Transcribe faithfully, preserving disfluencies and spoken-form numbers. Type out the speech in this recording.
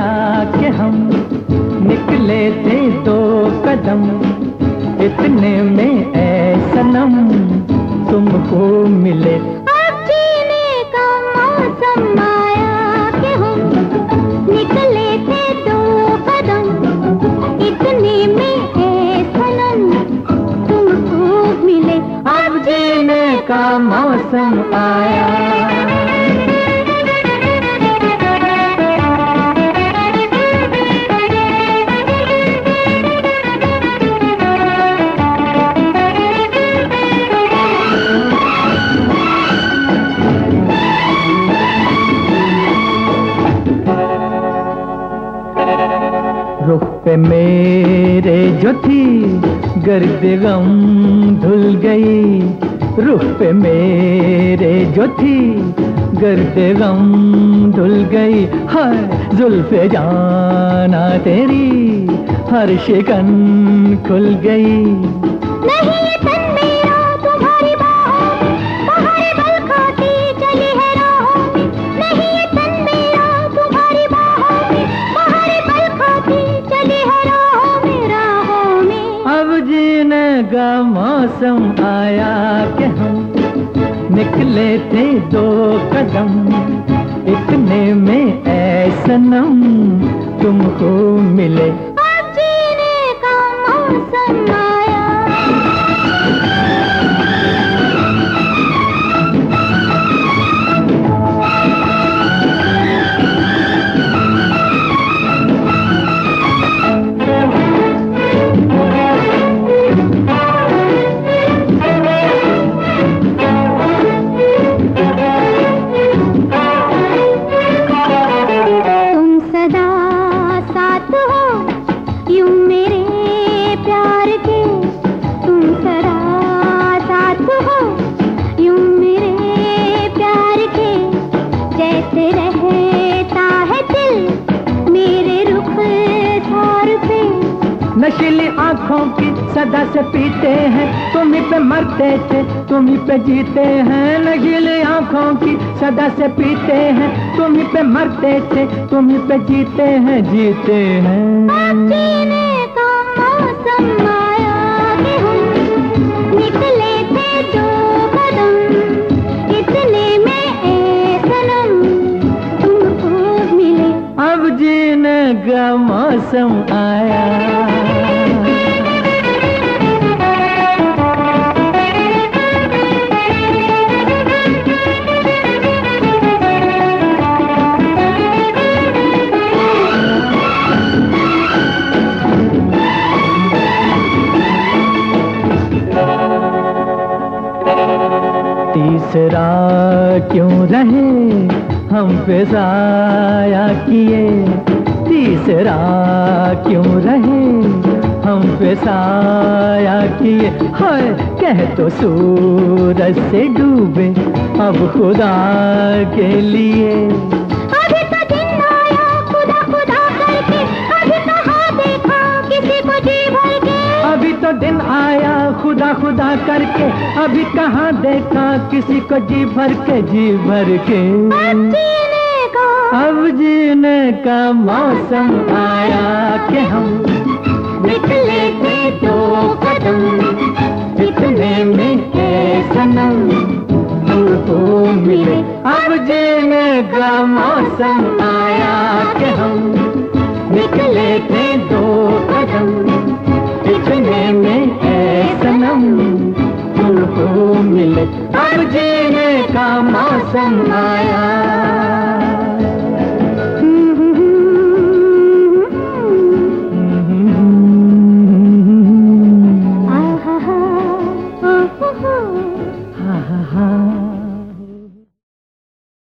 कि हम निकले थे दो कदम, इतने में ऐ सनम तुमको मिले। अब जीने का मौसम आया कि हम निकले थे दो कदम, इतने में ऐ सनम तुमको मिले। अब जीने का मौसम आया। रुख पे मेरे जो थी गर्द गम धुल गई, रुख पे मेरे जो थी गर्द गम धुल गई। हाय जुल्फ़े जाना तेरी हर शिकन खुल गई। नहीं ये तन मेरा तुम्हारी बाहों में, बाहर बल खाती चली है राहों में। नहीं ये तन मेरा तुम्हारी बाहों में, बाहर बल खाती चली है राहों में, राहों में। अब जीने का मौसम आया कि हम निकले थे दो कदम, इतने में ऐ सनम तुमको मिले। अब जीने का मौसम आया। नशीली आंखों की सदा से पीते हैं, तुम्हीं पे मरते थे तुम्हीं पे जीते हैं। नशीली आंखों की सदा से पीते हैं, तुम्हीं पे मरते थे तुम्हीं पे जीते हैं, जीते हैं। अब जीने का मौसम आया कि हम निकले थे दो कदम, इतने में ऐ सनम तुमको मिले। अब जीने का मौसम आया। तीसरा क्यों रहे हम पे साया किए, तीसरा क्यों रहे हम पे साया किए। हाय कह तो सूरज से डूबे अब खुदा के लिए। अभी तो दिन आया खुदा खुदा करके, अभी कहाँ देखा किसी को जी भर के। अभी तो दिन आया खुदा खुदा करके, अभी कहाँ देखा किसी को जी भर के, जी भर के। अब जीने का अब जीने का मौसम आया कि हम निकले थे दो कदम, इतने में ऐ सनम तुमको मिले। अब जीने का मौसम आया कि हम निकले थे दो कदम, इतने में ऐ सनम तुमको मिले। अब जीने का मौसम आया।